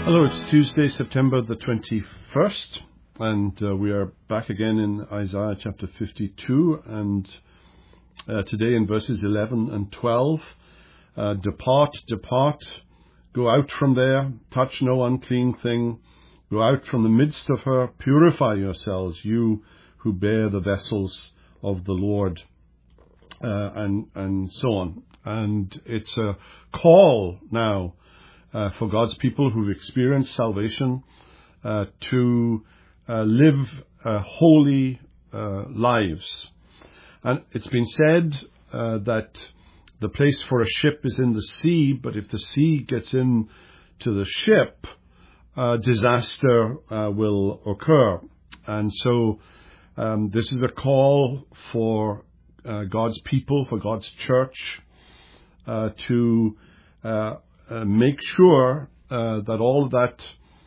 Hello, it's Tuesday, September the 21st, and we are back again in Isaiah chapter 52, and today in verses 11 and 12, Depart, depart, go out from there, touch no unclean thing, go out from the midst of her, purify yourselves, you who bear the vessels of the Lord, and so on. And it's a call now for God's people who've experienced salvation to live holy lives. And it's been said that the place for a ship is in the sea, but if the sea gets into the ship, disaster will occur. And so this is a call for God's people, for God's church, to make sure that all of that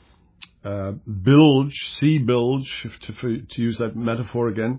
sea bilge, to use that metaphor again,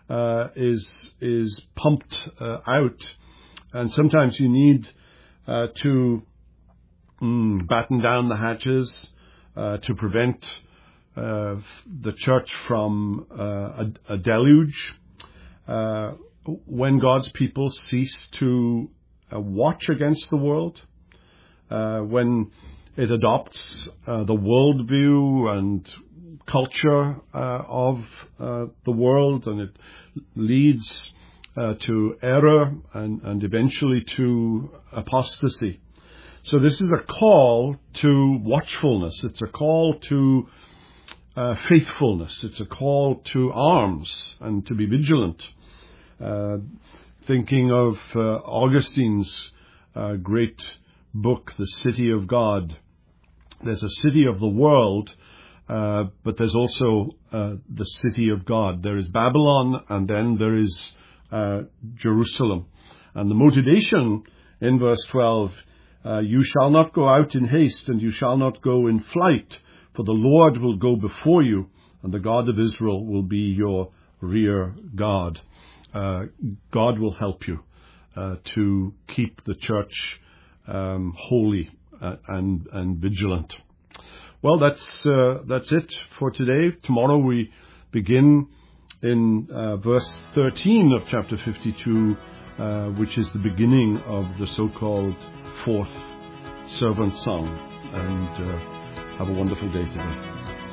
is pumped out. And sometimes you need to batten down the hatches to prevent the church from a deluge. When God's people cease to watch against the world, when it adopts the worldview and culture of the world, and it leads to error and eventually to apostasy. So this is a call to watchfulness. It's a call to faithfulness. It's a call to arms and to be vigilant. Thinking of Augustine's great book, The City of God. There's a city of the world, but there's also the city of God. There is Babylon, and then there is Jerusalem. And the motivation in verse 12, you shall not go out in haste, and you shall not go in flight, for the Lord will go before you, and the God of Israel will be your rear guard. God will help you to keep the church holy and vigilant. Well, that's it for today. Tomorrow we begin in verse 13 of chapter 52, which is the beginning of the so-called fourth servant song. And have a wonderful day today.